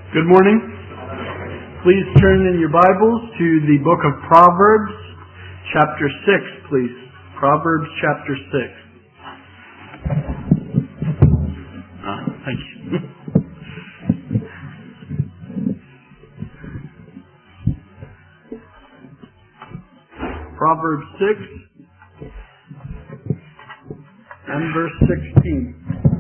Good morning. Please turn in your Bibles to the book of Proverbs, chapter 6, please. Proverbs chapter 6. Thank you. Proverbs 6 and verse 16.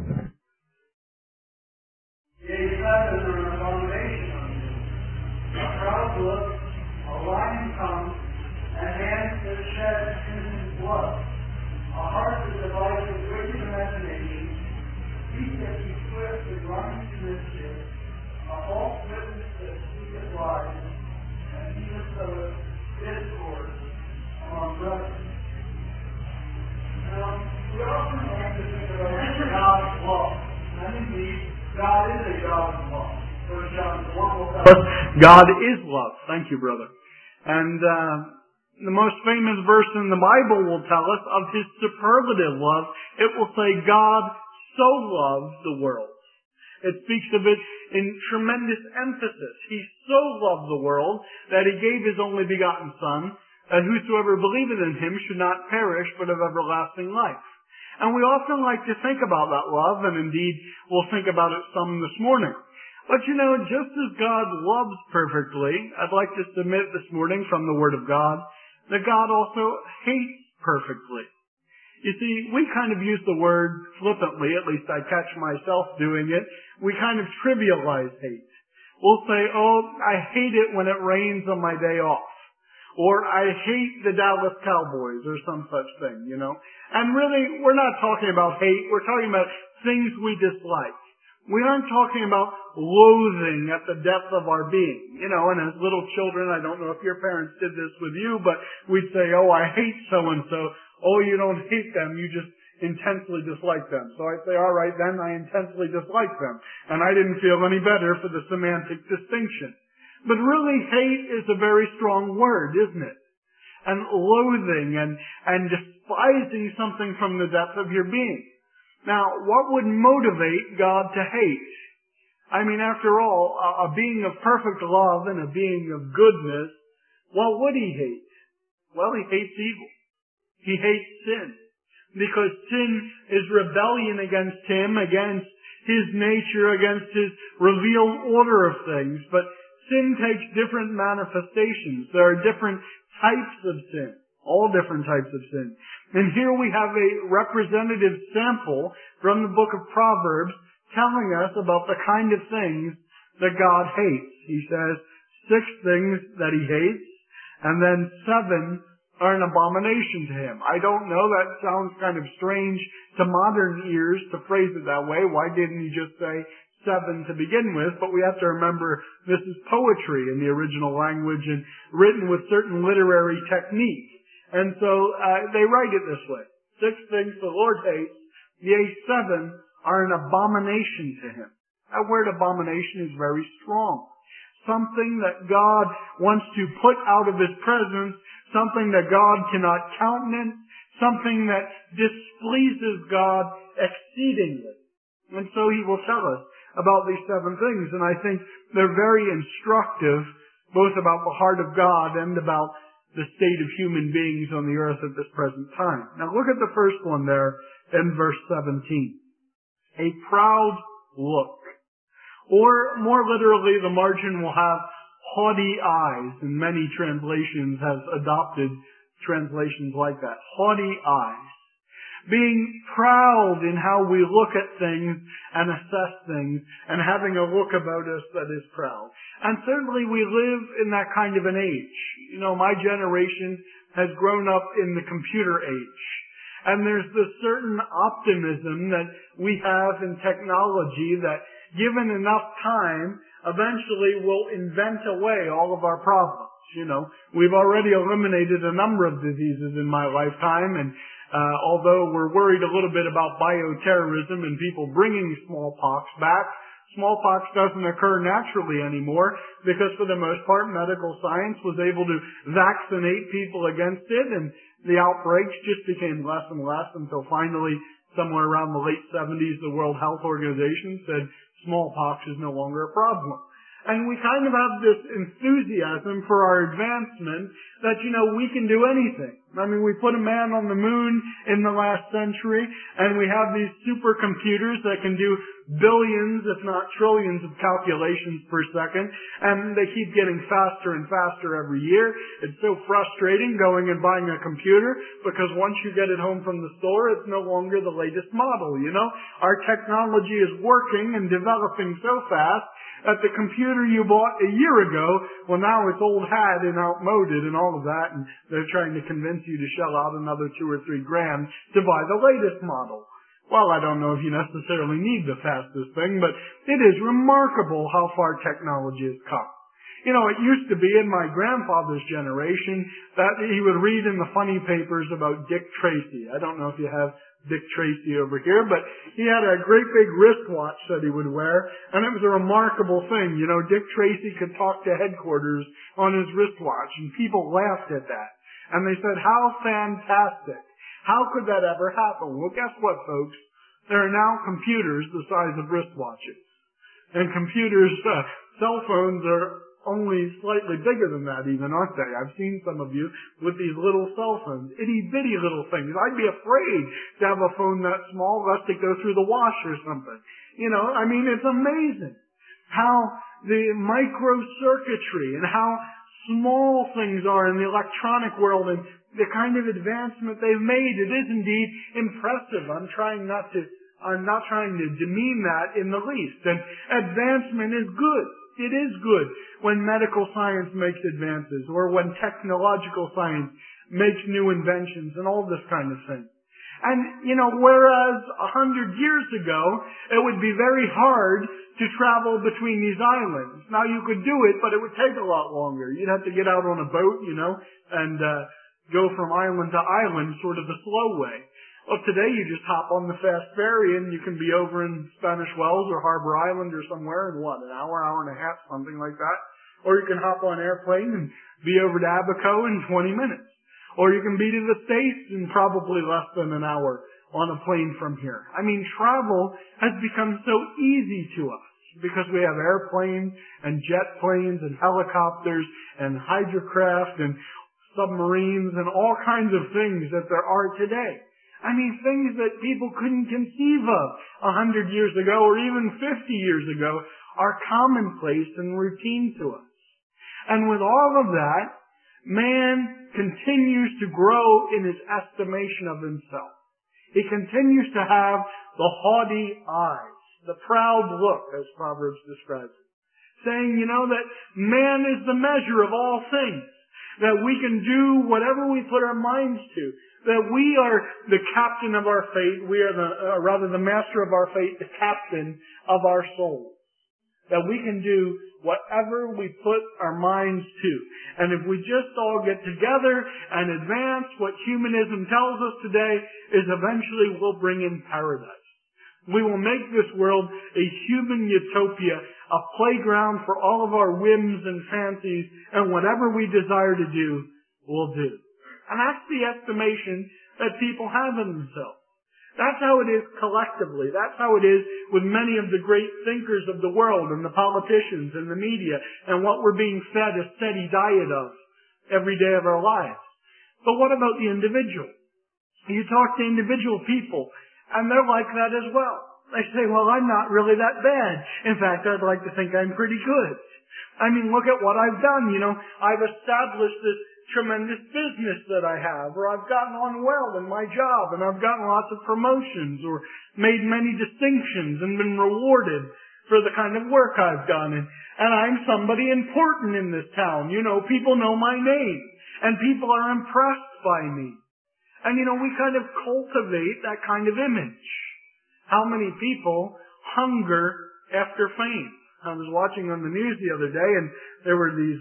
A lion comes, and hands that shed innocent blood. A heart that devises wicked imaginations. Feet that be swift and running to mischief. A false witness that speaketh lies. And he that soweth discord among brethren. Now, we often like to think about God's love. And indeed, God is a God of love. First John 4 will tell us God is love. Thank you, brother. And the most famous verse in the Bible will tell us of His superlative love. It will say, God so loved the world. It speaks of it in tremendous emphasis. He so loved the world that He gave His only begotten Son, that whosoever believeth in Him should not perish but have everlasting life. And we often like to think about that love, and indeed we'll think about it some this morning. But you know, just as God loves perfectly, I'd like to submit this morning from the Word of God that God also hates perfectly. You see, we kind of use the word flippantly, at least I catch myself doing it. We kind of trivialize hate. We'll say, oh, I hate it when it rains on my day off. Or I hate the Dallas Cowboys or some such thing, you know. And really, we're not talking about hate. We're talking about things we dislike. We aren't talking about loathing at the depth of our being. You know, and as little children, I don't know if your parents did this with you, but we'd say, oh, I hate so-and-so. Oh, you don't hate them, you just intensely dislike them. So I'd say, all right, then I intensely dislike them. And I didn't feel any better for the semantic distinction. But really, hate is a very strong word, isn't it? And loathing and despising something from the depth of your being. Now, what would motivate God to hate? I mean, after all, a being of perfect love and a being of goodness, what would He hate? Well, He hates evil. He hates sin. Because sin is rebellion against Him, against His nature, against His revealed order of things. But sin takes different manifestations. There are different types of sin. All different types of sin. And here we have a representative sample from the book of Proverbs telling us about the kind of things that God hates. He says 6 things that He hates, and then 7 are an abomination to Him. I don't know, that sounds kind of strange to modern ears to phrase it that way. Why didn't He just say 7 to begin with? But we have to remember this is poetry in the original language and written with certain literary technique. And so they write it this way. 6 things the Lord hates, yea, 7 are an abomination to Him. That word abomination is very strong. Something that God wants to put out of His presence, something that God cannot countenance, something that displeases God exceedingly. And so He will tell us about these 7 things, and I think they're very instructive, both about the heart of God and about the state of human beings on the earth at this present time. Now look at the first one there in verse 17. A proud look. Or more literally, the margin will have haughty eyes, and many translations have adopted translations like that. Haughty eyes. Being proud in how we look at things and assess things, and having a look about us that is proud. And certainly we live in that kind of an age. You know, my generation has grown up in the computer age. And there's this certain optimism that we have in technology that, given enough time, eventually will invent away all of our problems. You know, we've already eliminated a number of diseases in my lifetime, and although we're worried a little bit about bioterrorism and people bringing smallpox back, smallpox doesn't occur naturally anymore because for the most part medical science was able to vaccinate people against it, and the outbreaks just became less and less until finally somewhere around the late 70s the World Health Organization said smallpox is no longer a problem. And we kind of have this enthusiasm for our advancement that, we can do anything. I mean, we put a man on the moon in the last century, and we have these supercomputers that can do billions, if not trillions of calculations per second, and they keep getting faster and faster every year. It's so frustrating going and buying a computer, because once you get it home from the store, it's no longer the latest model, Our technology is working and developing so fast that the computer you bought a year ago, well, now it's old hat and outmoded and all of that, and they're trying to convince you to shell out another $2 or $3 grand to buy the latest model. Well, I don't know if you necessarily need the fastest thing, but it is remarkable how far technology has come. It used to be in my grandfather's generation that he would read in the funny papers about Dick Tracy. I don't know if you have Dick Tracy over here, but he had a great big wristwatch that he would wear, and it was a remarkable thing. Dick Tracy could talk to headquarters on his wristwatch, and people laughed at that. And they said, how fantastic. How could that ever happen? Well, guess what, folks? There are now computers the size of wristwatches. And computers, cell phones are only slightly bigger than that even, aren't they? I've seen some of you with these little cell phones, itty-bitty little things. I'd be afraid to have a phone that small lest it go through the wash or something. It's amazing how the microcircuitry and how small things are in the electronic world and the kind of advancement they've made. It is indeed impressive. I'm not trying to demean that in the least. And advancement is good. It is good when medical science makes advances or when technological science makes new inventions and all this kind of thing. And, whereas 100 years ago, it would be very hard to travel between these islands. Now, you could do it, but it would take a lot longer. You'd have to get out on a boat, and go from island to island sort of the slow way. Well, today you just hop on the fast ferry and you can be over in Spanish Wells or Harbor Island or somewhere in an hour and a half, something like that. Or you can hop on an airplane and be over to Abaco in 20 minutes. Or you can be to the States in probably less than an hour on a plane from here. Travel has become so easy to us because we have airplanes and jet planes and helicopters and hydrocraft and submarines and all kinds of things that there are today. Things that people couldn't conceive of 100 years ago or even 50 years ago are commonplace and routine to us. And with all of that, man continues to grow in his estimation of himself. He continues to have the haughty eyes, the proud look, as Proverbs describes it, saying, that man is the measure of all things, that we can do whatever we put our minds to, that we are the captain of our fate, we are the master of our fate, the captain of our souls. That we can do whatever we put our minds to. And if we just all get together and advance, what humanism tells us today is eventually we'll bring in paradise. We will make this world a human utopia, a playground for all of our whims and fancies, and whatever we desire to do, we'll do. And that's the estimation that people have in themselves. That's how it is collectively. That's how it is with many of the great thinkers of the world and the politicians and the media and what we're being fed a steady diet of every day of our lives. But what about the individual? You talk to individual people and they're like that as well. They say, well, I'm not really that bad. In fact, I'd like to think I'm pretty good. Look at what I've done. I've established this tremendous business that I have, or I've gotten on well in my job, and I've gotten lots of promotions, or made many distinctions and been rewarded for the kind of work I've done, and I'm somebody important in this town. People know my name, and people are impressed by me. And we kind of cultivate that kind of image. How many people hunger after fame? I was watching on the news the other day, and there were these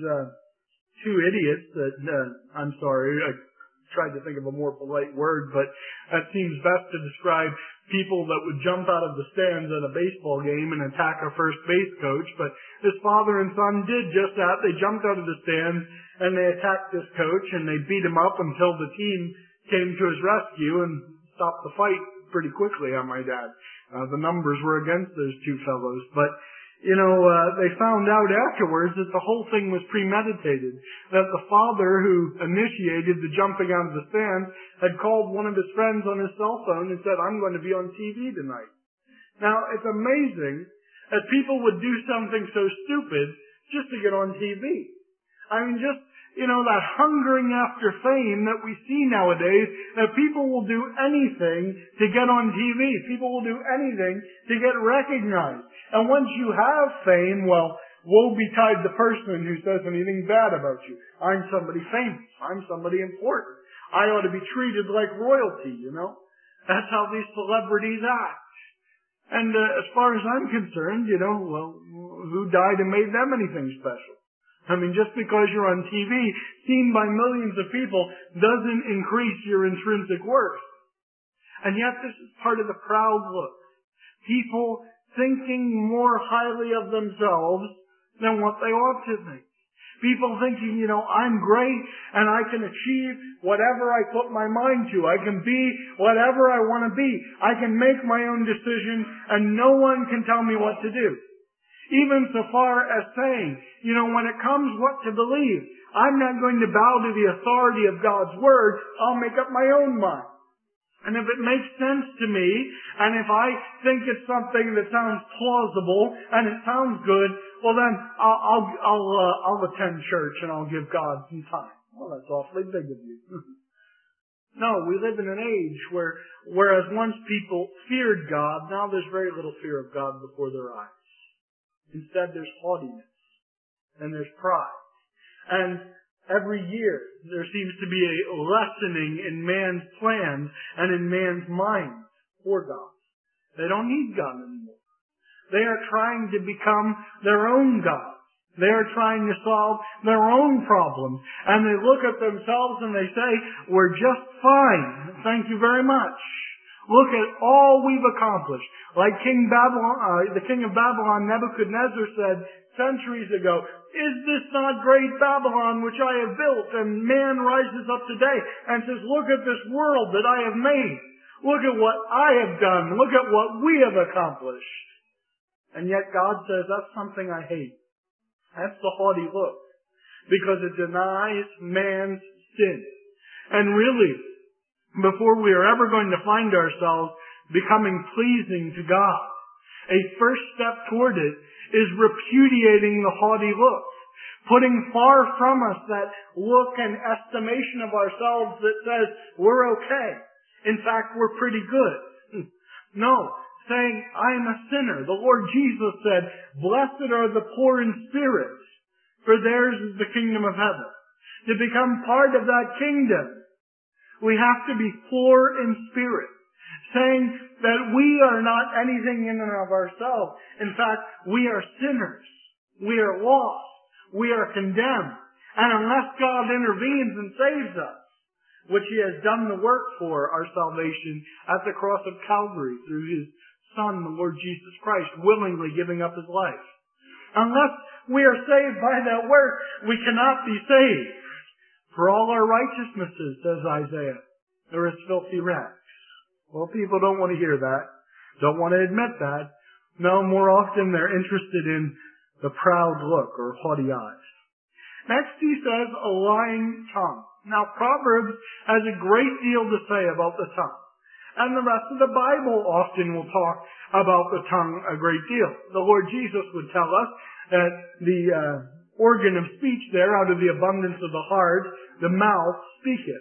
two idiots that, I'm sorry, I tried to think of a more polite word, but that seems best to describe people that would jump out of the stands at a baseball game and attack a first base coach. But this father and son did just that. They jumped out of the stands and they attacked this coach and they beat him up until the team came to his rescue and stopped the fight pretty quickly, I might add. The numbers were against those two fellows. But, They found out afterwards that the whole thing was premeditated, that the father who initiated the jumping out of the stand had called one of his friends on his cell phone and said, "I'm going to be on TV tonight." Now, it's amazing that people would do something so stupid just to get on TV. I mean, just, that hungering after fame that we see nowadays, that people will do anything to get on TV. People will do anything to get recognized. And once you have fame, well, woe betide the person who says anything bad about you. I'm somebody famous. I'm somebody important. I ought to be treated like royalty, That's how these celebrities act. And as far as I'm concerned, who died and made them anything special? I mean, just because you're on TV, seen by millions of people, doesn't increase your intrinsic worth. And yet this is part of the proud look. People thinking more highly of themselves than what they ought to think. People thinking, I'm great and I can achieve whatever I put my mind to. I can be whatever I want to be. I can make my own decision and no one can tell me what to do. Even so far as saying, when it comes what to believe, I'm not going to bow to the authority of God's Word. I'll make up my own mind. And if it makes sense to me, and if I think it's something that sounds plausible and it sounds good, well then I'll attend church and I'll give God some time. Well, that's awfully big of you. No, we live in an age whereas once people feared God, now there's very little fear of God before their eyes. Instead, there's haughtiness and there's pride. And every year, there seems to be a lessening in man's plans and in man's minds for God. They don't need God anymore. They are trying to become their own God. They are trying to solve their own problems. And they look at themselves and they say, "We're just fine. Thank you very much. Look at all we've accomplished." Like the king of Babylon, Nebuchadnezzar, said centuries ago, "Is this not great Babylon which I have built?" And man rises up today and says, "Look at this world that I have made. Look at what I have done. Look at what we have accomplished." And yet God says, that's something I hate. That's the haughty look. Because it denies man's sin. And really, before we are ever going to find ourselves becoming pleasing to God, a first step toward it is repudiating the haughty look, putting far from us that look and estimation of ourselves that says we're okay. In fact, we're pretty good. No, saying I'm a sinner. The Lord Jesus said, "Blessed are the poor in spirit, for theirs is the kingdom of heaven." To become part of that kingdom, we have to be poor in spirit, saying that we are not anything in and of ourselves. In fact, we are sinners. We are lost. We are condemned. And unless God intervenes and saves us, which He has done the work for our salvation at the cross of Calvary through His Son, the Lord Jesus Christ, willingly giving up His life. Unless we are saved by that work, we cannot be saved. For all our righteousnesses, says Isaiah, are as filthy rags. Well, people don't want to hear that. Don't want to admit that. No, more often they're interested in the proud look or haughty eyes. Next he says, a lying tongue. Now, Proverbs has a great deal to say about the tongue. And the rest of the Bible often will talk about the tongue a great deal. The Lord Jesus would tell us that the organ of speech there, out of the abundance of the heart, the mouth speaketh.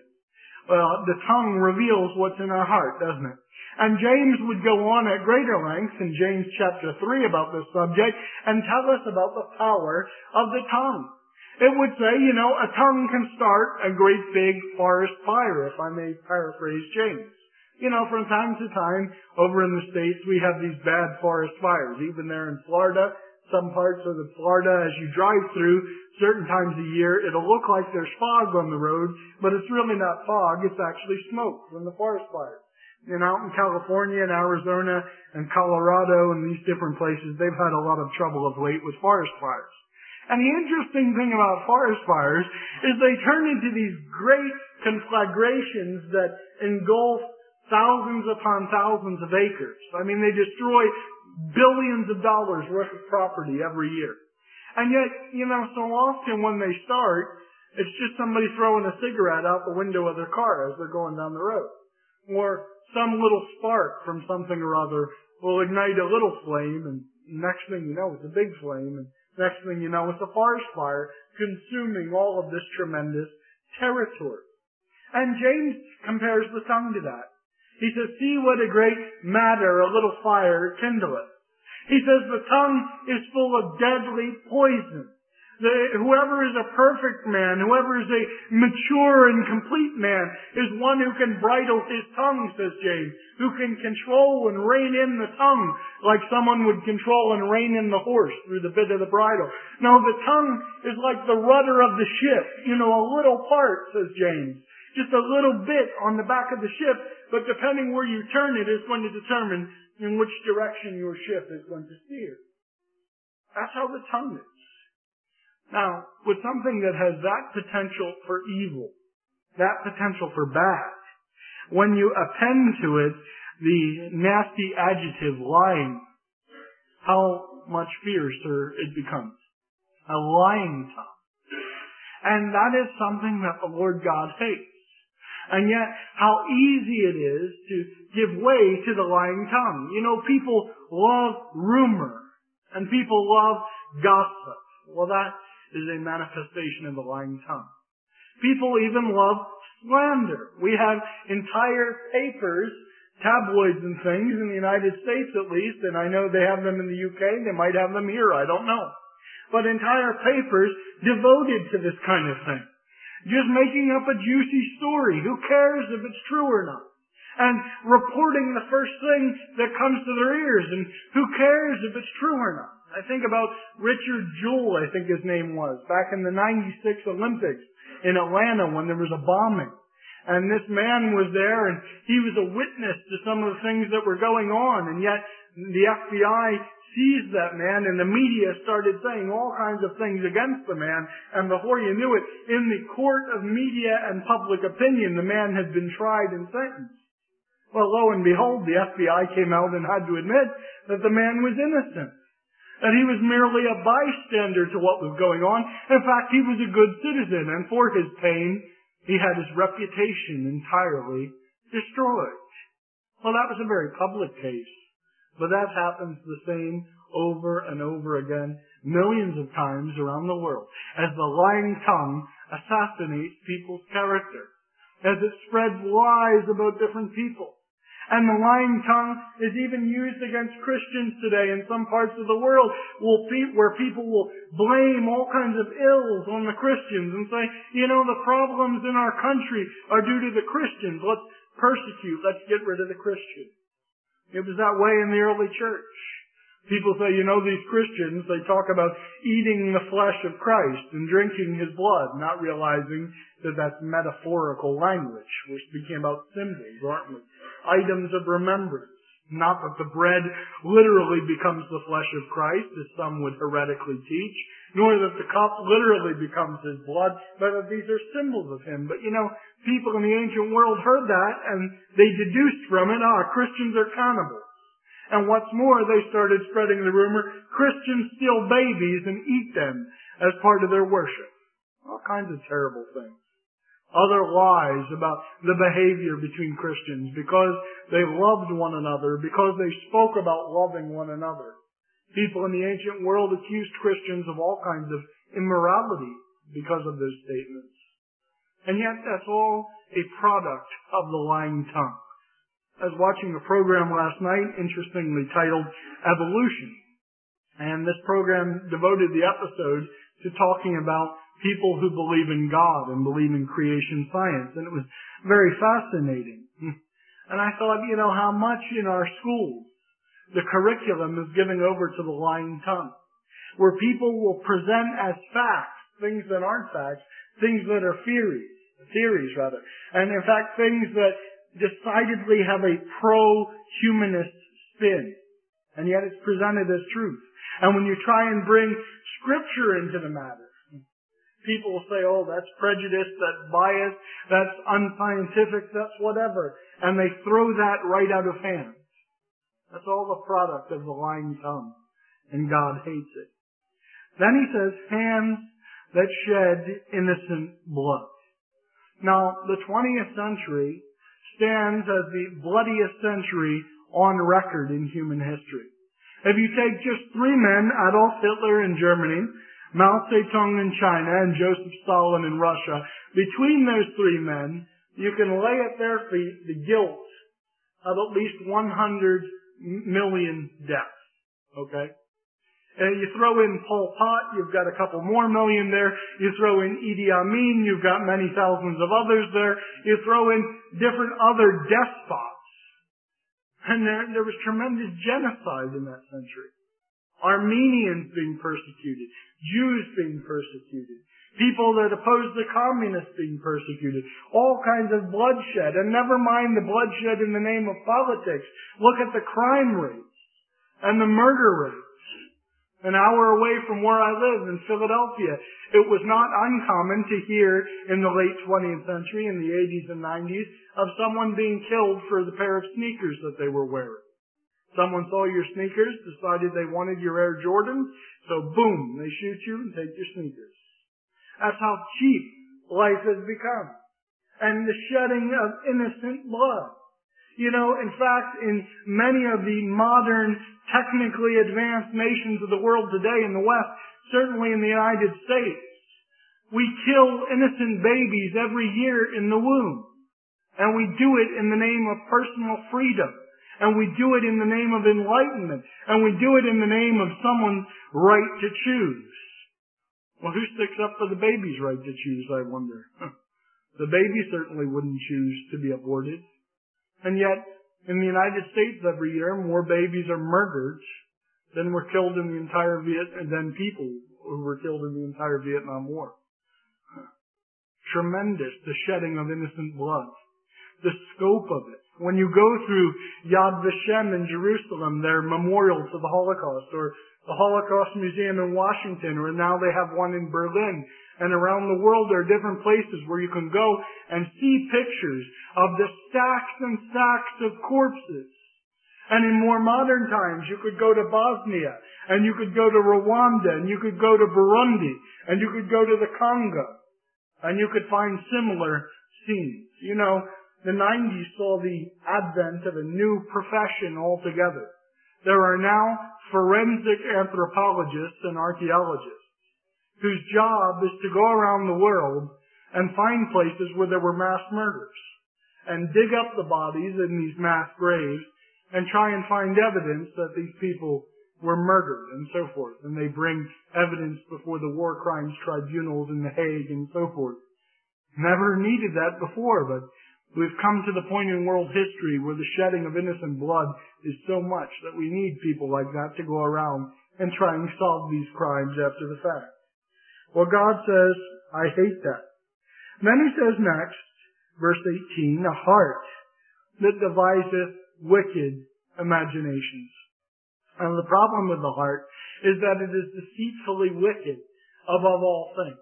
The tongue reveals what's in our heart, doesn't it? And James would go on at greater length in James chapter 3 about this subject and tell us about the power of the tongue. It would say, a tongue can start a great big forest fire, if I may paraphrase James. From time to time, over in the States, we have these bad forest fires. Even there in Florida, some parts of Florida, as you drive through, certain times a year, it'll look like there's fog on the road, but it's really not fog, it's actually smoke from the forest fires. And out in California and Arizona and Colorado and these different places, they've had a lot of trouble of late with forest fires. And the interesting thing about forest fires is they turn into these great conflagrations that engulf thousands upon thousands of acres. I mean, they destroy billions of dollars worth of property every year. And yet, so often when they start, it's just somebody throwing a cigarette out the window of their car as they're going down the road. Or some little spark from something or other will ignite a little flame, and next thing you know, it's a big flame, and next thing you know, it's a forest fire consuming all of this tremendous territory. And James compares the tongue to that. He says, see what a great matter a little fire kindleth. He says the tongue is full of deadly poison. Whoever is a perfect man, whoever is a mature and complete man, is one who can bridle his tongue, says James, who can control and rein in the tongue like someone would control and rein in the horse through the bit of the bridle. No, the tongue is like the rudder of the ship, a little part, says James. Just a little bit on the back of the ship, but depending where you turn it is going to determine in which direction your ship is going to steer. That's how the tongue is. Now, with something that has that potential for evil, that potential for bad, when you append to it the nasty adjective lying, how much fiercer it becomes. A lying tongue. And that is something that the Lord God hates. And yet, how easy it is to give way to the lying tongue. People love rumor, and people love gossip. Well, that is a manifestation of the lying tongue. People even love slander. We have entire papers, tabloids and things in the United States at least, and I know they have them in the UK, they might have them here, I don't know. But entire papers devoted to this kind of thing. Just making up a juicy story. Who cares if it's true or not? And reporting the first thing that comes to their ears. And who cares if it's true or not? I think about Richard Jewell, I think his name was, back in the 96 Olympics in Atlanta when there was a bombing. And this man was there and he was a witness to some of the things that were going on. And yet the FBI seized that man and the media started saying all kinds of things against the man. And before you knew it, in the court of media and public opinion, the man had been tried and sentenced. Well, lo and behold, the FBI came out and had to admit that the man was innocent. That he was merely a bystander to what was going on. In fact, he was a good citizen, and for his pain, he had his reputation entirely destroyed. Well, that was a very public case. But that happens the same over and over again, millions of times around the world, as the lying tongue assassinates people's character, as it spreads lies about different people. And the lying tongue is even used against Christians today in some parts of the world where people will blame all kinds of ills on the Christians and say, the problems in our country are due to the Christians. Let's persecute. Let's get rid of the Christians. It was that way in the early church. People say, these Christians, they talk about eating the flesh of Christ and drinking his blood, not realizing that that's metaphorical language. We're speaking about symbols, aren't we? Items of remembrance. Not that the bread literally becomes the flesh of Christ, as some would heretically teach, nor that the cup literally becomes his blood, but that these are symbols of him. But people in the ancient world heard that, and they deduced from it, Christians are cannibals. And what's more, they started spreading the rumor, Christians steal babies and eat them as part of their worship. All kinds of terrible things. Other lies about the behavior between Christians because they loved one another, because they spoke about loving one another. People in the ancient world accused Christians of all kinds of immorality because of those statements. And yet that's all a product of the lying tongue. I was watching a program last night, interestingly titled Evolution. And this program devoted the episode to talking about people who believe in God and believe in creation science. And it was very fascinating. And I thought, how much in our schools the curriculum is giving over to the lying tongue, where people will present as facts things that aren't facts, things that are theories rather. And in fact, things that decidedly have a pro-humanist spin. And yet it's presented as truth. And when you try and bring Scripture into the matter, people will say, that's prejudice, that's bias, that's unscientific, that's whatever. And they throw that right out of hand. That's all the product of the lying tongue. And God hates it. Then he says, hands that shed innocent blood. Now, the 20th century stands as the bloodiest century on record in human history. If you take just three men, Adolf Hitler in Germany, Mao Zedong in China, and Joseph Stalin in Russia, between those three men, you can lay at their feet the guilt of at least 100 million deaths. Okay? And you throw in Pol Pot, you've got a couple more million there. You throw in Idi Amin, you've got many thousands of others there. You throw in different other despots. And there was tremendous genocide in that century. Armenians being persecuted, Jews being persecuted, people that opposed the communists being persecuted, all kinds of bloodshed. And never mind the bloodshed in the name of politics. Look at the crime rates and the murder rates. An hour away from where I live in Philadelphia, it was not uncommon to hear in the late 20th century, in the 80s and 90s, of someone being killed for the pair of sneakers that they were wearing. Someone saw your sneakers, decided they wanted your Air Jordans, so boom, they shoot you and take your sneakers. That's how cheap life has become. And the shedding of innocent blood. You know, in fact, in many of the modern, technically advanced nations of the world today in the West, certainly in the United States, we kill innocent babies every year in the womb. And we do it in the name of personal freedom. And we do it in the name of enlightenment. And we do it in the name of someone's right to choose. Well, who sticks up for the baby's right to choose, I wonder? The baby certainly wouldn't choose to be aborted. And yet, in the United States every year, more babies are murdered than were killed in the entire than people who were killed in the entire Vietnam War. Tremendous, the shedding of innocent blood. The scope of it. When you go through Yad Vashem in Jerusalem, their memorial to the Holocaust, or the Holocaust Museum in Washington, or now they have one in Berlin, and around the world there are different places where you can go and see pictures of the stacks and stacks of corpses. And in more modern times, you could go to Bosnia, and you could go to Rwanda, and you could go to Burundi, and you could go to the Congo, and you could find similar scenes. You know, the 90s saw the advent of a new profession altogether. There are now forensic anthropologists and archaeologists whose job is to go around the world and find places where there were mass murders and dig up the bodies in these mass graves and try and find evidence that these people were murdered and so forth. And they bring evidence before the war crimes tribunals in The Hague and so forth. Never needed that before, but we've come to the point in world history where the shedding of innocent blood is so much that we need people like that to go around and try and solve these crimes after the fact. Well, God says, I hate that. Then he says next, verse 18, a heart that deviseth wicked imaginations. And the problem with the heart is that it is deceitfully wicked above all things.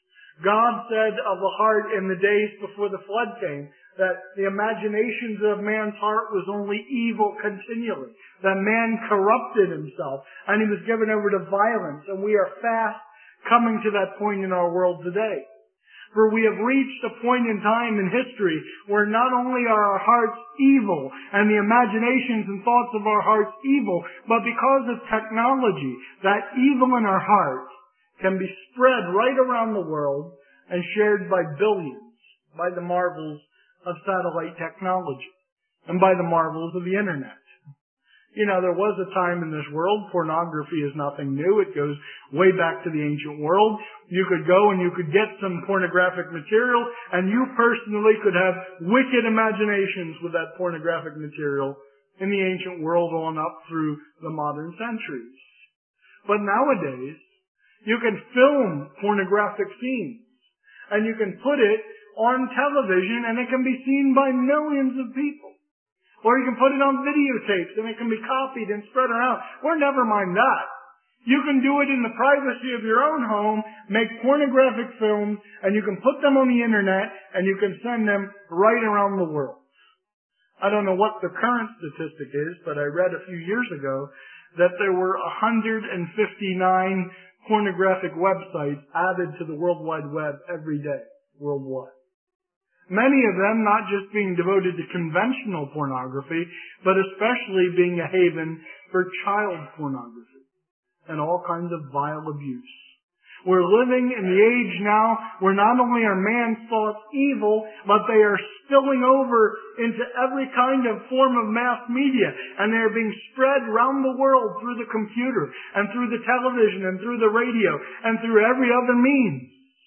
God said of the heart in the days before the flood came that the imaginations of man's heart was only evil continually, that man corrupted himself and he was given over to violence, and we are fast coming to that point in our world today. For we have reached a point in time in history where not only are our hearts evil and the imaginations and thoughts of our hearts evil, but because of technology, that evil in our hearts can be spread right around the world and shared by billions, by the marvels of satellite technology and by the marvels of the internet. You know, there was a time in this world, pornography is nothing new. It goes way back to the ancient world. You could go and you could get some pornographic material, and you personally could have wicked imaginations with that pornographic material in the ancient world on up through the modern centuries. But nowadays, you can film pornographic scenes, and you can put it on television, and it can be seen by millions of people. Or you can put it on videotapes and it can be copied and spread around. Or never mind that. You can do it in the privacy of your own home, make pornographic films, and you can put them on the internet and you can send them right around the world. I don't know what the current statistic is, but I read a few years ago that there were 159 pornographic websites added to the World Wide Web every day, worldwide. Many of them not just being devoted to conventional pornography, but especially being a haven for child pornography and all kinds of vile abuse. We're living in the age now where not only are man's thoughts evil, but they are spilling over into every kind of form of mass media, and they're being spread around the world through the computer and through the television and through the radio and through every other means.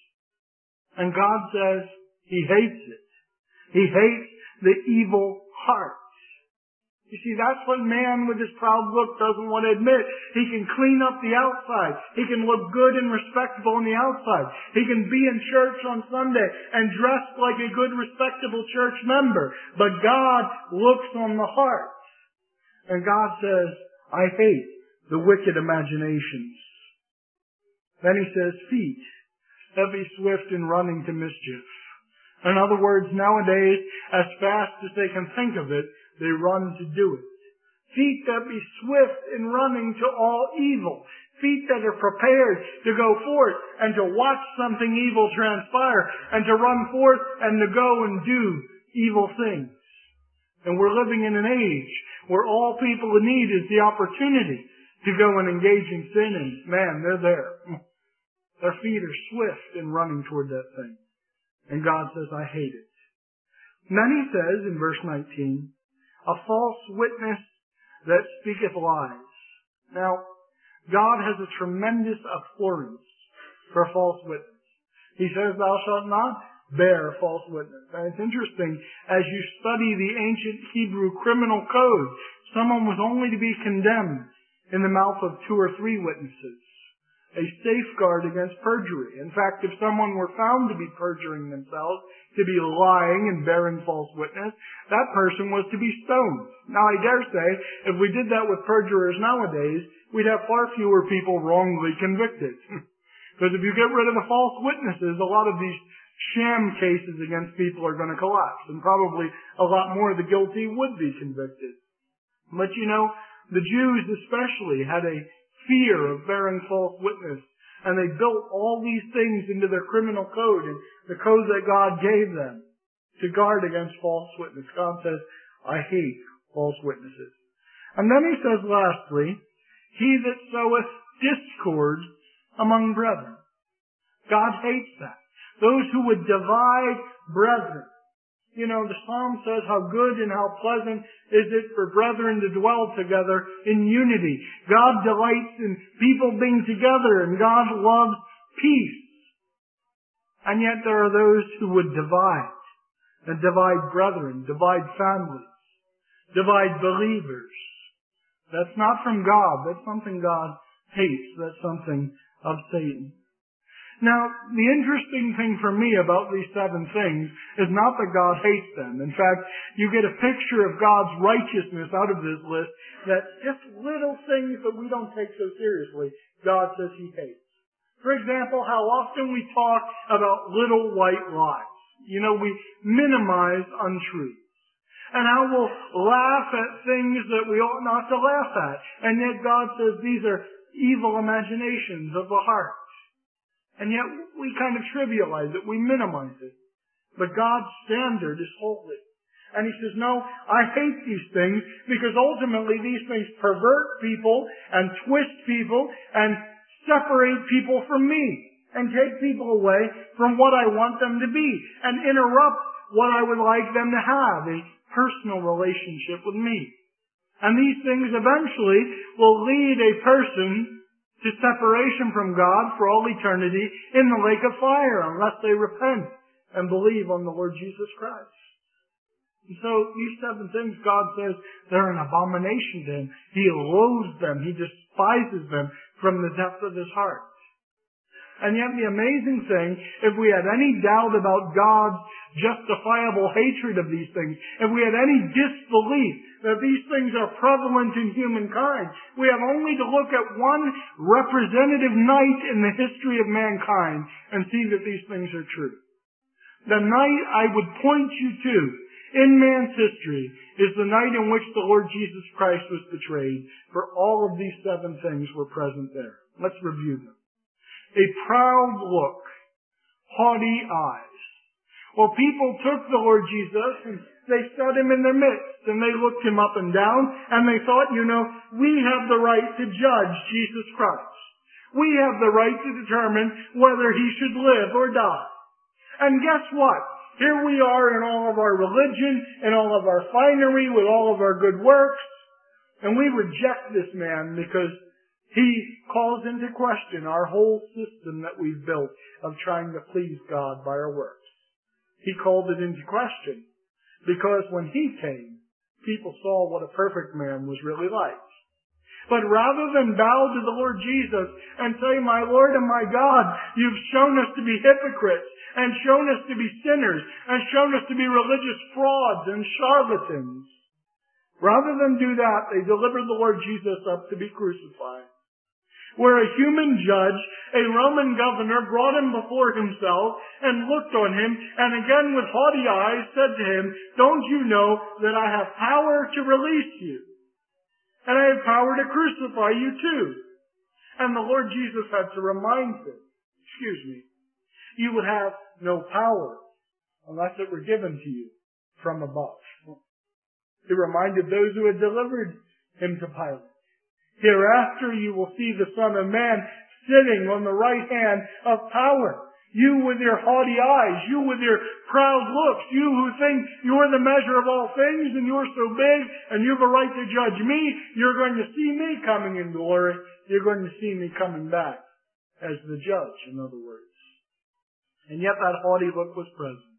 And God says He hates it. He hates the evil heart. You see, that's what man with his proud look doesn't want to admit. He can clean up the outside. He can look good and respectable on the outside. He can be in church on Sunday and dress like a good, respectable church member. But God looks on the heart. And God says, I hate the wicked imaginations. Then He says, feet that be swift in running to mischief. In other words, nowadays, as fast as they can think of it, they run to do it. Feet that be swift in running to all evil. Feet that are prepared to go forth and to watch something evil transpire and to run forth and to go and do evil things. And we're living in an age where all people need is the opportunity to go and engage in sin, and man, they're there. Their feet are swift in running toward that thing. And God says, I hate it. And then He says in verse 19, a false witness that speaketh lies. Now, God has a tremendous abhorrence for false witness. He says, thou shalt not bear false witness. And it's interesting, as you study the ancient Hebrew criminal code, someone was only to be condemned in the mouth of 2 or 3 witnesses. A safeguard against perjury. In fact, if someone were found to be perjuring themselves, to be lying and bearing false witness, that person was to be stoned. Now, I dare say, if we did that with perjurers nowadays, we'd have far fewer people wrongly convicted. Because if you get rid of the false witnesses, a lot of these sham cases against people are going to collapse, and probably a lot more of the guilty would be convicted. But you know, the Jews especially had a fear of bearing false witness. And they built all these things into their criminal code and the code that God gave them to guard against false witness. God says, I hate false witnesses. And then He says lastly, he that soweth discord among brethren. God hates that. Those who would divide brethren. You know, the Psalm says how good and how pleasant is it for brethren to dwell together in unity. God delights in people being together, and God loves peace. And yet there are those who would divide, and divide brethren, divide families, divide believers. That's not from God. That's something God hates. That's something of Satan. Now, the interesting thing for me about these 7 things is not that God hates them. In fact, you get a picture of God's righteousness out of this list, that just little things that we don't take so seriously, God says He hates. For example, how often we talk about little white lies. You know, we minimize untruths. And how we'll laugh at things that we ought not to laugh at. And yet God says these are evil imaginations of the heart. And yet we kind of trivialize it. We minimize it. But God's standard is holy. And He says, no, I hate these things because ultimately these things pervert people and twist people and separate people from me and take people away from what I want them to be and interrupt what I would like them to have, a personal relationship with me. And these things eventually will lead a person to separation from God for all eternity in the lake of fire unless they repent and believe on the Lord Jesus Christ. And so these 7 things, God says, they're an abomination to Him. He loathes them. He despises them from the depth of His heart. And yet the amazing thing, if we had any doubt about God's justifiable hatred of these things, if we had any disbelief that these things are prevalent in humankind, we have only to look at one representative night in the history of mankind and see that these things are true. The night I would point you to in man's history is the night in which the Lord Jesus Christ was betrayed, for all of these 7 things were present there. Let's review them. A proud look, haughty eyes. Well, people took the Lord Jesus and they set him in their midst and they looked him up and down and they thought, we have the right to judge Jesus Christ. We have the right to determine whether he should live or die. And guess what? Here we are in all of our religion, in all of our finery, with all of our good works, and we reject this man because he calls into question our whole system that we've built of trying to please God by our works. He called it into question because when he came, people saw what a perfect man was really like. But rather than bow to the Lord Jesus and say, "My Lord and my God, you've shown us to be hypocrites and shown us to be sinners and shown us to be religious frauds and charlatans," rather than do that, they delivered the Lord Jesus up to be crucified. Where a human judge, a Roman governor, brought him before himself and looked on him and again with haughty eyes said to him, "Don't you know that I have power to release you? And I have power to crucify you too." And the Lord Jesus had to remind him, you would have no power unless it were given to you from above. He reminded those who had delivered him to Pilate, "Hereafter you will see the Son of Man sitting on the right hand of power. You with your haughty eyes, you with your proud looks, you who think you're the measure of all things and you're so big and you have a right to judge me, you're going to see me coming in glory. You're going to see me coming back as the judge," in other words. And yet that haughty look was present.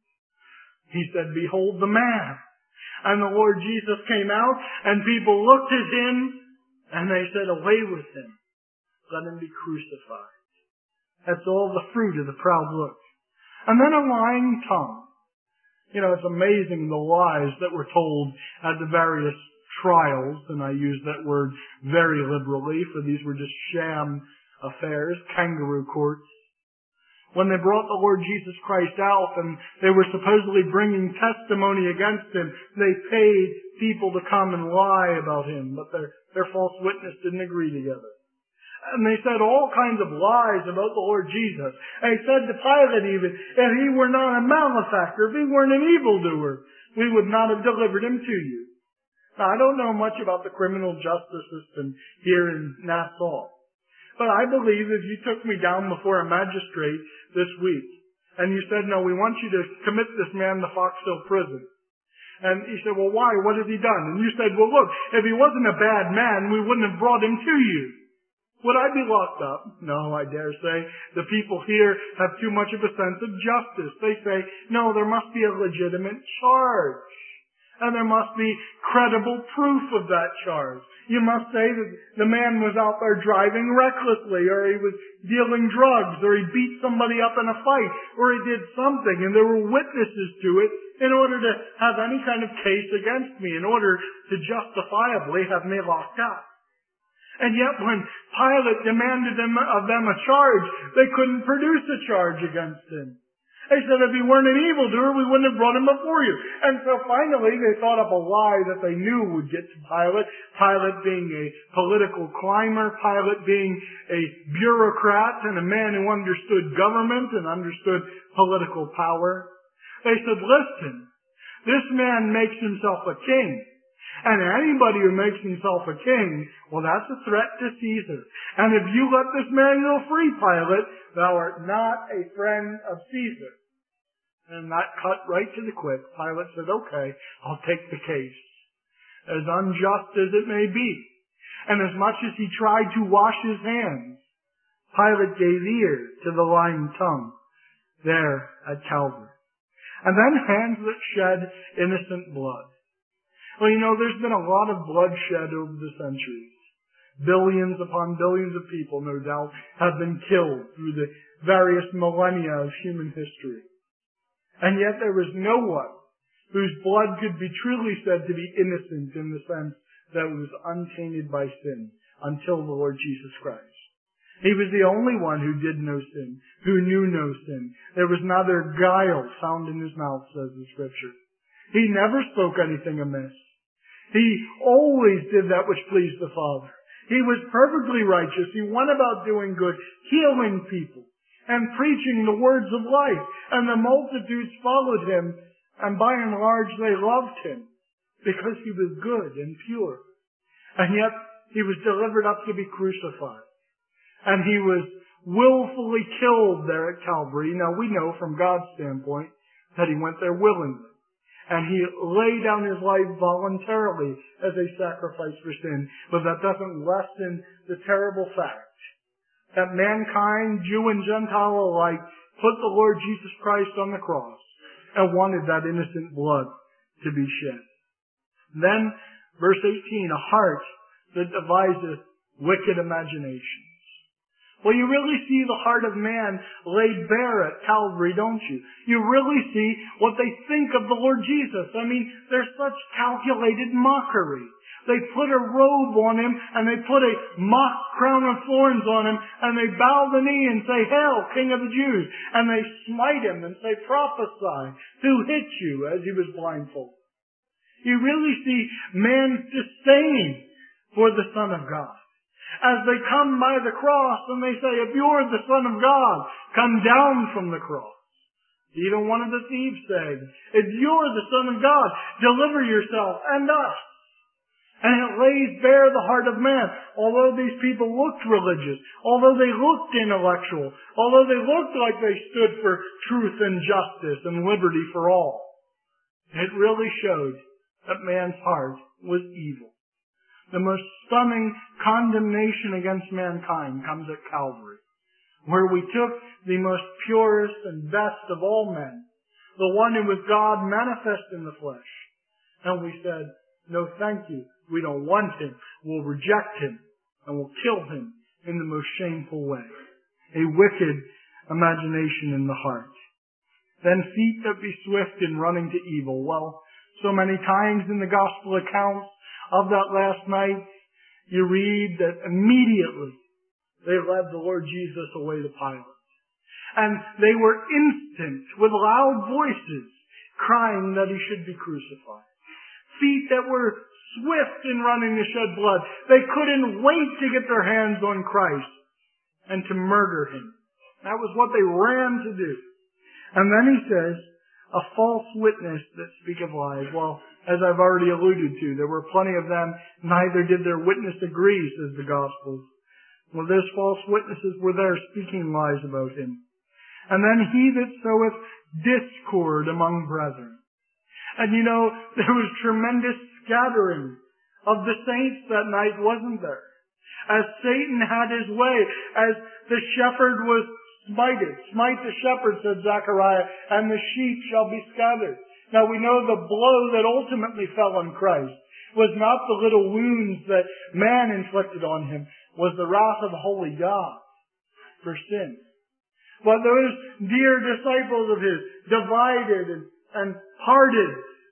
He said, "Behold the man." And the Lord Jesus came out and people looked at him and they said, "Away with him. Let him be crucified." That's all the fruit of the proud look. And then a lying tongue. It's amazing the lies that were told at the various trials, and I use that word very liberally, for these were just sham affairs, kangaroo courts. When they brought the Lord Jesus Christ out and they were supposedly bringing testimony against him, they paid people to come and lie about him, but their false witness didn't agree together. And they said all kinds of lies about the Lord Jesus. And they said to Pilate even, if he were not a malefactor, if he weren't an evildoer, we would not have delivered him to you. Now, I don't know much about the criminal justice system here in Nassau. But I believe if you took me down before a magistrate this week, and you said, "No, we want you to commit this man to Fox Hill Prison." And he said, "Well, why? What has he done?" And you said, "Well, look, if he wasn't a bad man, we wouldn't have brought him to you." Would I be locked up? No, I dare say. The people here have too much of a sense of justice. They say, no, there must be a legitimate charge. And there must be credible proof of that charge. You must say that the man was out there driving recklessly, or he was dealing drugs, or he beat somebody up in a fight, or he did something, and there were witnesses to it in order to have any kind of case against me, in order to justifiably have me locked up. And yet when Pilate demanded of them a charge, they couldn't produce a charge against him. They said if he weren't an evildoer, we wouldn't have brought him before you. And so finally they thought up a lie that they knew would get to Pilate. Pilate being a political climber, Pilate being a bureaucrat and a man who understood government and understood political power. They said, "Listen, this man makes himself a king. And anybody who makes himself a king, well, that's a threat to Caesar. And if you let this man go free, Pilate, thou art not a friend of Caesar." And that cut right to the quick. Pilate said, "Okay, I'll take the case, as unjust as it may be." And as much as he tried to wash his hands, Pilate gave ear to the lying tongue there at Calvary. And then hands that shed innocent blood. Well, there's been a lot of bloodshed over the centuries. Billions upon billions of people, no doubt, have been killed through the various millennia of human history. And yet there was no one whose blood could be truly said to be innocent in the sense that it was untainted by sin until the Lord Jesus Christ. He was the only one who did no sin, who knew no sin. There was neither guile found in his mouth, says the Scripture. He never spoke anything amiss. He always did that which pleased the Father. He was perfectly righteous. He went about doing good, healing people, and preaching the words of life. And the multitudes followed him, and by and large they loved him, because he was good and pure. And yet he was delivered up to be crucified. And he was willfully killed there at Calvary. Now we know from God's standpoint that he went there willingly. And he laid down his life voluntarily as a sacrifice for sin. But that doesn't lessen the terrible fact that mankind, Jew and Gentile alike, put the Lord Jesus Christ on the cross and wanted that innocent blood to be shed. Then, verse 18, a heart that deviseth wicked imaginations. Well, you really see the heart of man laid bare at Calvary, don't you? You really see what they think of the Lord Jesus. I mean, there's such calculated mockery. They put a robe on him, and they put a mock crown of thorns on him, and they bow the knee and say, "Hail, King of the Jews!" And they smite him and say, "Prophesy, who hit you?" as he was blindfolded. You really see man's disdain for the Son of God. As they come by the cross and they say, "If you're the Son of God, come down from the cross." Even one of the thieves said, "If you're the Son of God, deliver yourself and us." And it lays bare the heart of man. Although these people looked religious, although they looked intellectual, although they looked like they stood for truth and justice and liberty for all, it really showed that man's heart was evil. The most stunning condemnation against mankind comes at Calvary, where we took the most purest and best of all men, the one who was God manifest in the flesh, and we said, "No, thank you. We don't want him. We'll reject him, and we'll kill him in the most shameful way." A wicked imagination in the heart. Then feet that be swift in running to evil. Well, so many times in the gospel accounts of that last night, you read that immediately they led the Lord Jesus away to Pilate. And they were instant with loud voices crying that he should be crucified. Feet that were swift in running to shed blood. They couldn't wait to get their hands on Christ and to murder him. That was what they ran to do. And then he says, a false witness that speaketh lies. Well, as I've already alluded to, there were plenty of them. Neither did their witness agree, says the Gospels. Well, those false witnesses were there speaking lies about him. And then he that soweth discord among brethren. And you know, there was tremendous scattering of the saints that night, wasn't there? As Satan had his way, as the shepherd was smited. Smite the shepherd, said Zechariah, and the sheep shall be scattered. Now we know the blow that ultimately fell on Christ was not the little wounds that man inflicted on him, was the wrath of holy God for sin. But those dear disciples of his divided and parted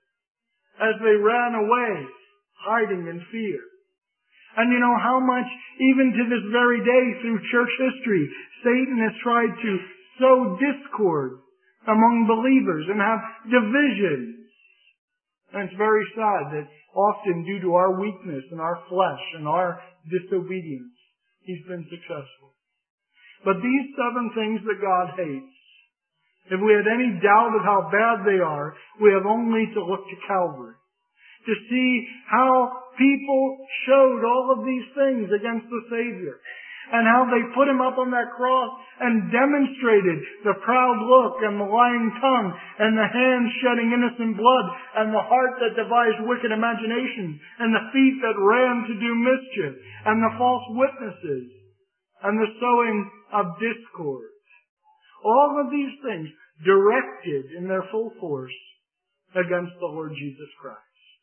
as they ran away, hiding in fear. And you know how much, even to this very day through church history, Satan has tried to sow discord among believers and have divisions. And it's very sad that often due to our weakness and our flesh and our disobedience, he's been successful. But these 7 things that God hates, if we had any doubt of how bad they are, we have only to look to Calvary to see how people showed all of these things against the Savior, and how they put him up on that cross and demonstrated the proud look and the lying tongue and the hands shedding innocent blood and the heart that devised wicked imaginations and the feet that ran to do mischief and the false witnesses and the sowing of discord. All of these things directed in their full force against the Lord Jesus Christ.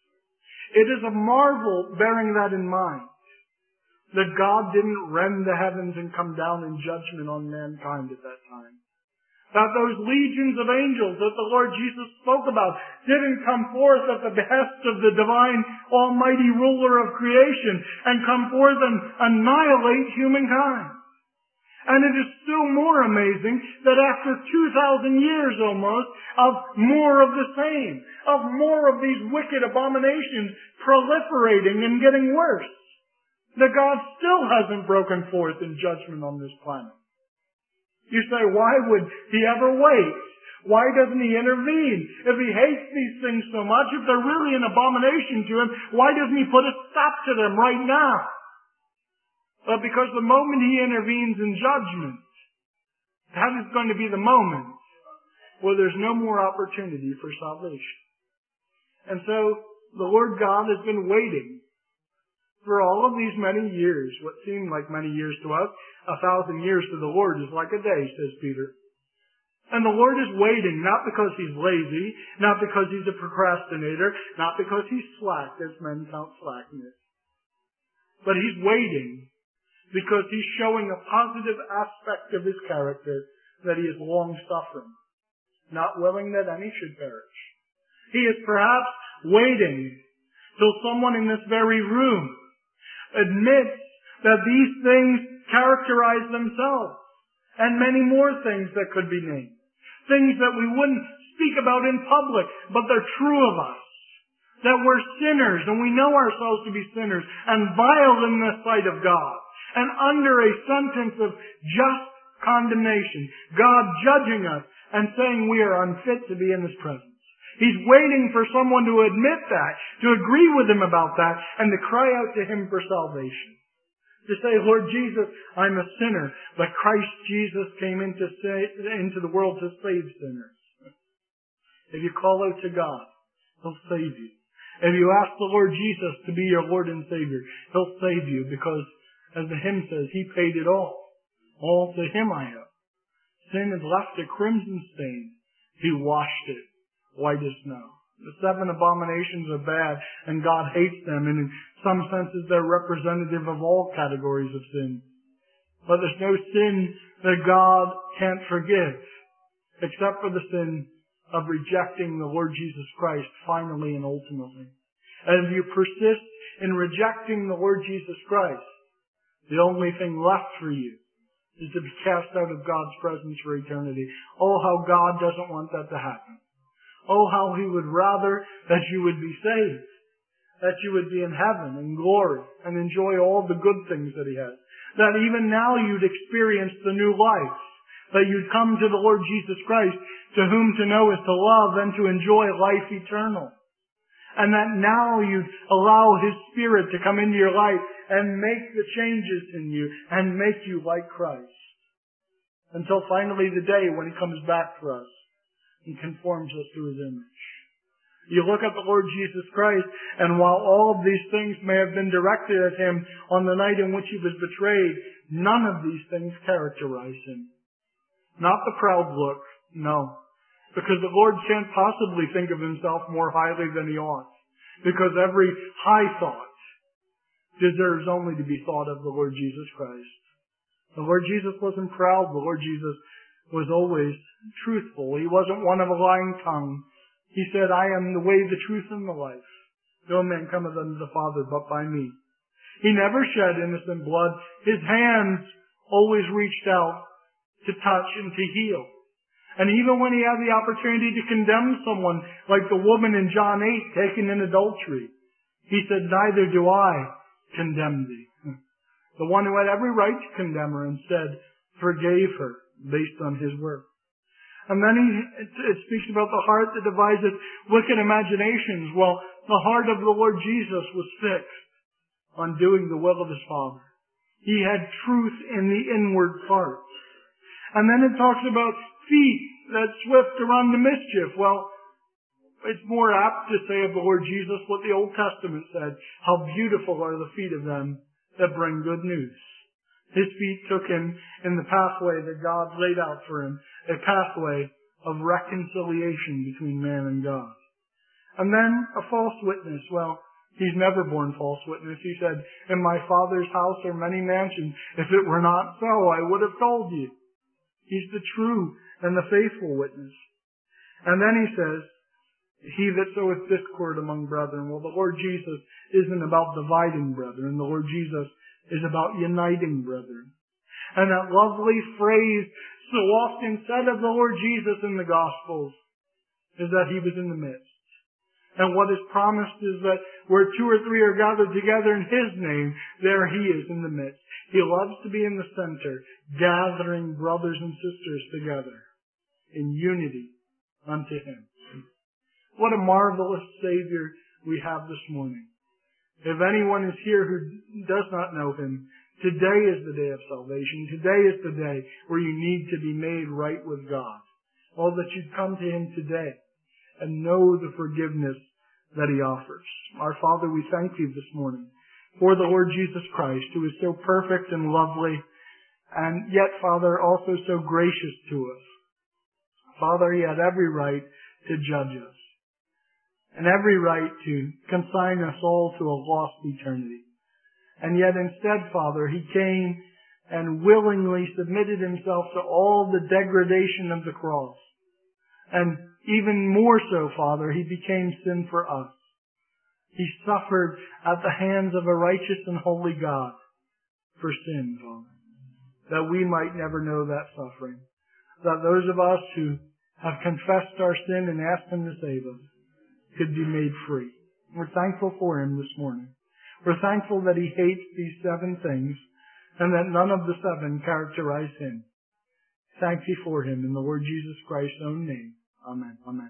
It is a marvel, bearing that in mind, that God didn't rend the heavens and come down in judgment on mankind at that time. That those legions of angels that the Lord Jesus spoke about didn't come forth at the behest of the divine almighty ruler of creation and come forth and annihilate humankind. And it is still more amazing that after 2,000 years almost of more of the same, of more of these wicked abominations proliferating and getting worse, that God still hasn't broken forth in judgment on this planet. You say, why would He ever wait? Why doesn't He intervene? If He hates these things so much, if they're really an abomination to Him, why doesn't He put a stop to them right now? But because the moment He intervenes in judgment, that is going to be the moment where there's no more opportunity for salvation. And so the Lord God has been waiting for all of these many years, what seemed like many years to us. 1,000 years to the Lord is like a day, says Peter. And the Lord is waiting, not because He's lazy, not because He's a procrastinator, not because He's slack, as men count slackness. But He's waiting because He's showing a positive aspect of His character, that He is long-suffering, not willing that any should perish. He is perhaps waiting till someone in this very room admits that these things characterize themselves, and many more things that could be named. Things that we wouldn't speak about in public, but they're true of us. That we're sinners, and we know ourselves to be sinners, and vile in the sight of God. And under a sentence of just condemnation, God judging us and saying we are unfit to be in His presence. He's waiting for someone to admit that, to agree with Him about that, and to cry out to Him for salvation. To say, Lord Jesus, I'm a sinner, but Christ Jesus came into the world to save sinners. If you call out to God, He'll save you. If you ask the Lord Jesus to be your Lord and Savior, He'll save you because, as the hymn says, He paid it all. All to Him I owe. Sin has left a crimson stain. He washed it white as snow. The 7 abominations are bad, and God hates them, and in some senses they're representative of all categories of sin. But there's no sin that God can't forgive, except for the sin of rejecting the Lord Jesus Christ finally and ultimately. And if you persist in rejecting the Lord Jesus Christ, the only thing left for you is to be cast out of God's presence for eternity. Oh, how God doesn't want that to happen. Oh, how He would rather that you would be saved, that you would be in heaven in glory and enjoy all the good things that He has. That even now you'd experience the new life, that you'd come to the Lord Jesus Christ, to whom to know is to love and to enjoy life eternal. And that now you'd allow His Spirit to come into your life and make the changes in you and make you like Christ. Until finally the day when He comes back for us and conforms us to His image. You look at the Lord Jesus Christ, and while all of these things may have been directed at Him on the night in which He was betrayed, none of these things characterize Him. Not the proud look, no. Because the Lord can't possibly think of Himself more highly than He ought. Because every high thought deserves only to be thought of the Lord Jesus Christ. The Lord Jesus wasn't proud. The Lord Jesus was always truthful. He wasn't one of a lying tongue. He said, I am the way, the truth, and the life. No man cometh unto the Father but by me. He never shed innocent blood. His hands always reached out to touch and to heal. And even when He had the opportunity to condemn someone, like the woman in John 8 taken in adultery, He said, neither do I condemn thee. The one who had every right to condemn her instead forgave her based on His work. And then it speaks about the heart that deviseth wicked imaginations. Well, the heart of the Lord Jesus was fixed on doing the will of His Father. He had truth in the inward parts. And then it talks about feet that swift to run to mischief. Well, it's more apt to say of the Lord Jesus what the Old Testament said. How beautiful are the feet of them that bring good news. His feet took Him in the pathway that God laid out for Him, a pathway of reconciliation between man and God. And then a false witness. Well, He's never borne false witness. He said, in my Father's house are many mansions. If it were not so, I would have told you. He's the true and the faithful witness. And then He says, he that soweth discord among brethren. Well, the Lord Jesus isn't about dividing brethren. The Lord Jesus is about uniting brethren. And that lovely phrase so often said of the Lord Jesus in the Gospels is that He was in the midst. And what is promised is that where 2 or 3 are gathered together in His name, there He is in the midst. He loves to be in the center, gathering brothers and sisters together in unity unto Him. What a marvelous Savior we have this morning. If anyone is here who does not know Him, today is the day of salvation. Today is the day where you need to be made right with God. Oh, that you'd come to Him today and know the forgiveness that He offers. Our Father, we thank You this morning for the Lord Jesus Christ, who is so perfect and lovely, and yet, Father, also so gracious to us. Father, He had every right to judge us, and every right to consign us all to a lost eternity. And yet instead, Father, He came and willingly submitted Himself to all the degradation of the cross. And even more so, Father, He became sin for us. He suffered at the hands of a righteous and holy God for sin, Father, that we might never know that suffering. That those of us who have confessed our sin and asked Him to save us could be made free. We're thankful for Him this morning. We're thankful that He hates these 7 things and that none of the 7 characterize Him. Thank You for Him in the Lord Jesus Christ's own name. Amen. Amen.